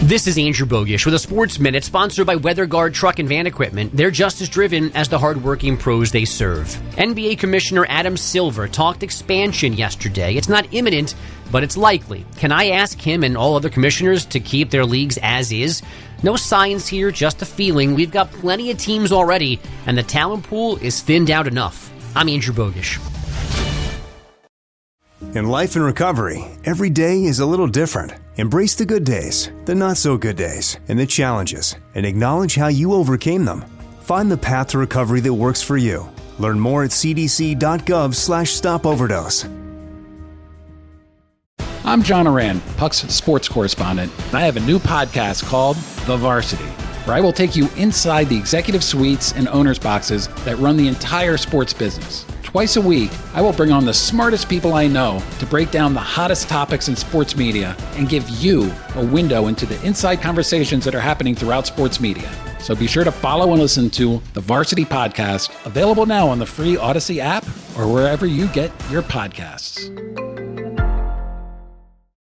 This is Andrew Bogish with a Sports Minute sponsored by WeatherGuard Truck and Van Equipment. They're just as driven as the hardworking pros they serve. NBA Commissioner Adam Silver talked expansion yesterday. It's not imminent, but it's likely. Can I ask him and all other commissioners to keep their leagues as is? No science here, just a feeling. We've got plenty of teams already, and the talent pool is thinned out enough. I'm Andrew Bogish. In life and recovery, every day is a little different. Embrace the good days, the not-so-good days, and the challenges, and acknowledge how you overcame them. Find the path to recovery that works for you. Learn more at cdc.gov/stopoverdose. I'm John Oran, Puck's sports correspondent, and I have a new podcast called The Varsity, where I will take you inside the executive suites and owners' boxes that run the entire sports business. Twice a week, I will bring on the smartest people I know to break down the hottest topics in sports media and give you a window into the inside conversations that are happening throughout sports media. So be sure to follow and listen to the Varsity Podcast, available now on the free Odyssey app or wherever you get your podcasts.